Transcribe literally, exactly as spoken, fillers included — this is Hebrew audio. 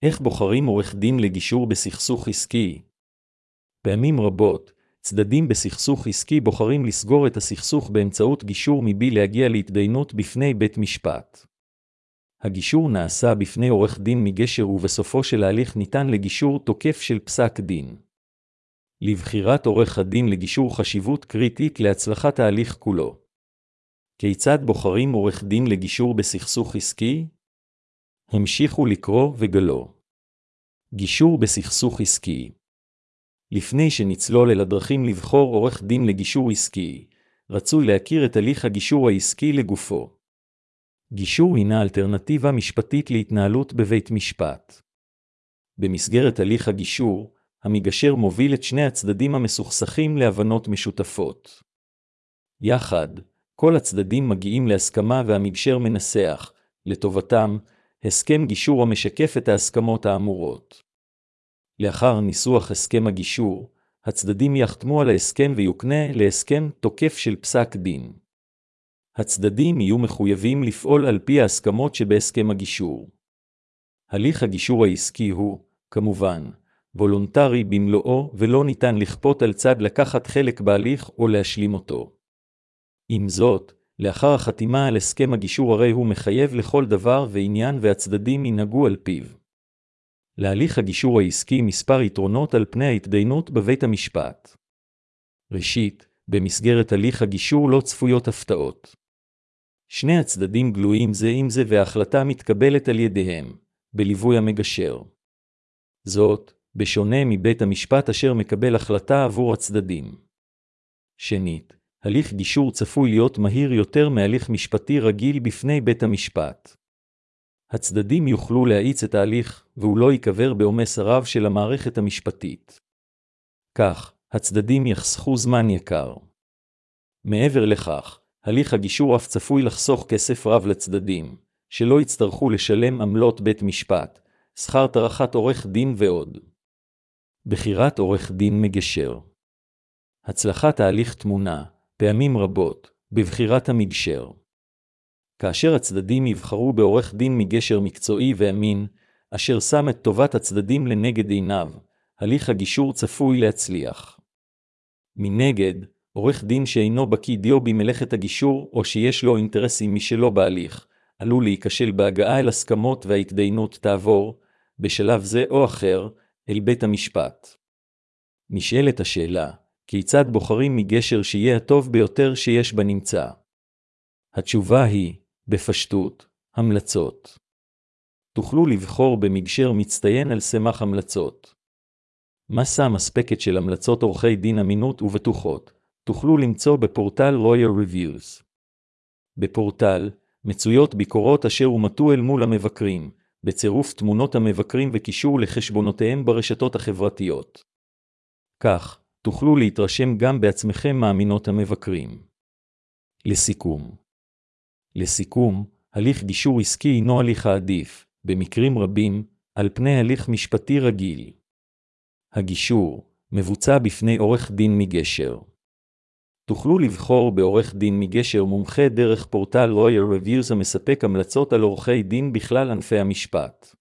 איך בוחרים עורך דין לגישור בסכסוך עסקי? פעמים רבות, צדדים בסכסוך עסקי בוחרים לסגור את הסכסוך באמצעות גישור מבלי להגיע להתדיינות בפני בית משפט. הגישור נעשה בפני עורך דין מגשר ובסופו של ההליך ניתן לגישור תוקף של פסק דין. לבחירת עורך הדין לגישור חשיבות קריטית להצלחת ההליך כולו. כיצד בוחרים עורך דין לגישור בסכסוך עסקי? המשיכו לקרוא וגלו. גישור בסכסוך עסקי. לפני שנצלול אל הדרכים לבחור עורך דין לגישור עסקי, רצוי להכיר את הליך הגישור העסקי לגופו. גישור הינה אלטרנטיבה משפטית להתנהלות בבית משפט. במסגרת הליך הגישור, המגשר מוביל את שני הצדדים המסוכסכים להבנות משותפות. יחד, כל הצדדים מגיעים להסכמה והמגשר מנסח, לטובתם, הסכם גישור המשקף את ההסכמות האמורות. לאחר ניסוח הסכם הגישור, הצדדים יחתמו על ההסכם ויוקנה להסכם תוקף של פסק דין. הצדדים יהיו מחויבים לפעול על פי ההסכמות שבהסכם הגישור. הליך הגישור העסקי הוא, כמובן, וולונטרי במלואו ולא ניתן לכפות על צד לקחת חלק בהליך או להשלים אותו. עם זאת, לאחר החתימה על הסכם הגישור הרי הוא מחייב לכל דבר ועניין והצדדים ינהגו על פיו. להליך הגישור העסקי מספר יתרונות על פני ההתדיינות בבית המשפט. ראשית, במסגרת הליך הגישור לא צפויות הפתעות. שני הצדדים גלויים זה עם זה וההחלטה מתקבלת על ידיהם, בליווי המגשר. זאת, בשונה מבית המשפט אשר מקבל החלטה עבור הצדדים. שנית, הליך גישור צפוי להיות מהיר יותר מהליך משפטי רגיל בפני בית המשפט. הצדדים יוכלו להאיץ את ההליך, והוא לא יקבר בעומס הרב של המערכת המשפטית. כך, הצדדים יחסכו זמן יקר. מעבר לכך, הליך הגישור אף צפוי לחסוך כסף רב לצדדים, שלא יצטרכו לשלם עמלות בית משפט, שכר טרחת עורך דין ועוד. בחירת עורך דין מגשר. הצלחת ההליך תמונה, פעמים רבות, בבחירת המגשר. כאשר הצדדים יבחרו בעורך דין מגשר מקצועי ואמין, אשר שם את טובת הצדדים לנגד עיניו, הליך הגישור צפוי להצליח. מנגד, עורך דין שאינו בקיא דיו במלאכת הגישור או שיש לו אינטרסים משלו בהליך, עלול להיכשל בהגעה אל הסכמות וההתדיינות תעבור, בשלב זה או אחר, אל בית המשפט. נשאלת השאלה, כיצד בוחרים מגשר שיהיה הטוב ביותר שיש בנמצא? התשובה היא, בפשטות, המלצות. תוכלו לבחור במגשר מצטיין על סמך המלצות. מסה מספקת של המלצות עורכי דין אמינות ובטוחות, תוכלו למצוא בפורטל Lawyer Reviews. בפורטל, מצויות ביקורות אשר אומתו אל מול המבקרים, בצירוף תמונות המבקרים וקישור לחשבונותיהם ברשתות החברתיות. כך, תוכלו להתרשם גם בעצמכם מאמינות המבקרים. לסיכום. לסיכום, הליך גישור עסקי הינו הליך העדיף, במקרים רבים, על פני הליך משפטי רגיל. הגישור מבוצע בפני עורך דין מגשר. תוכלו לבחור בעורך דין מגשר מומחה דרך פורטל Lawyer Reviews המספק המלצות על עורכי דין בכלל ענפי המשפט.